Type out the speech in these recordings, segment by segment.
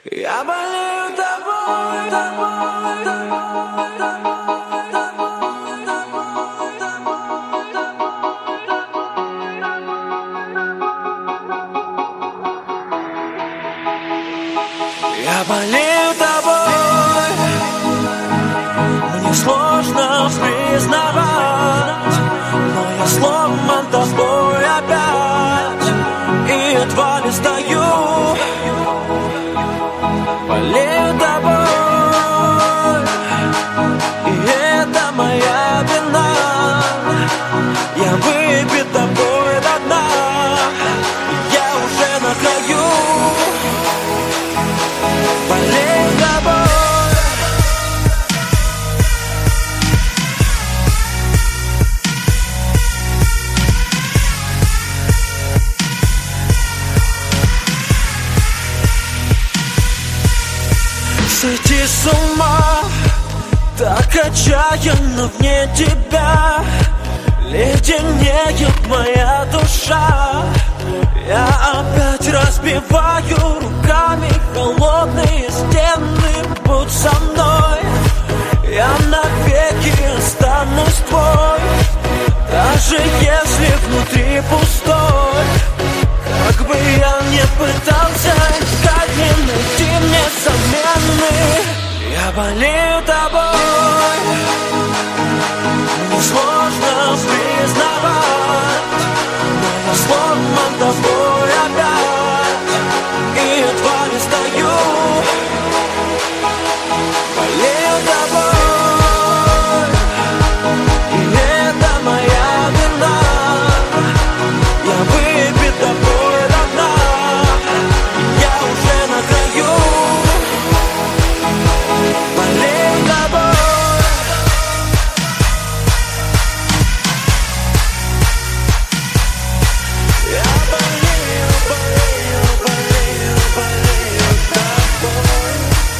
Я болею тобой, тобой, тобой, я болею тобой. Мне сложно признавать, но я сломан тобой опять, и едва не стою. Болею тобой, и это моя вина. Я выпит тобой до дна, я уже на краю. Болею тобой. Сойти с ума, так отчаянно вне тебя леденеет моя душа. Я опять разбиваю руками холодные стены. Будь со мной, я навеки останусь твой, даже если внутри пустой. Как бы я ни пытался искать, не найти мне замены. Я болею тобой. Мне сложно признавать, но я сломан тобой опять, и едва не стою. Болею тобой, и это моя вина. Я выпит тобой до дна, я уже на краю. Болею тобой. Я болею, болею, болею, болею тобой.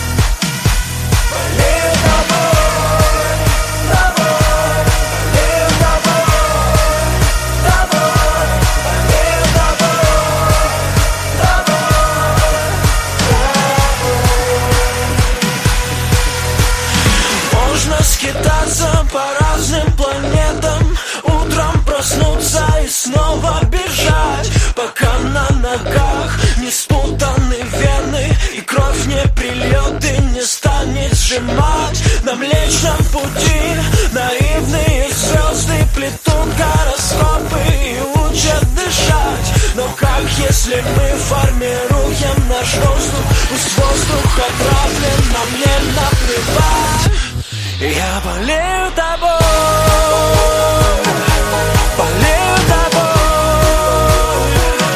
Болею тобой, тобой, болею тобой, тобой, болею тобой, тобой. Можно скитаться по разным планетам, утром проснуться и снова бежать, пока на ногах не спутаны вены и кровь не прильет и не станет сжимать. На Млечном пути наивные звезды плетут гороскопы и учат дышать. Но как если мы формируем наш воздух? Пусть воздух отравлен, но мне наплевать. Я болею тобой, болею тобой.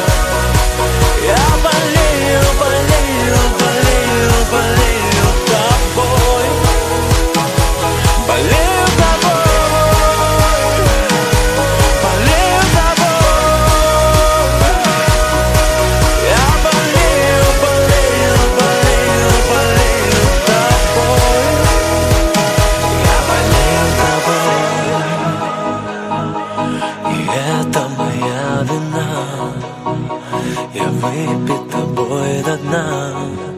Я болею, болею, болею, болею тобой. Болею тобой, болею тобой. Я болею, болею, болею, болею тобой. Я болею тобой, и это моя вина. Я выпит тобой до дна.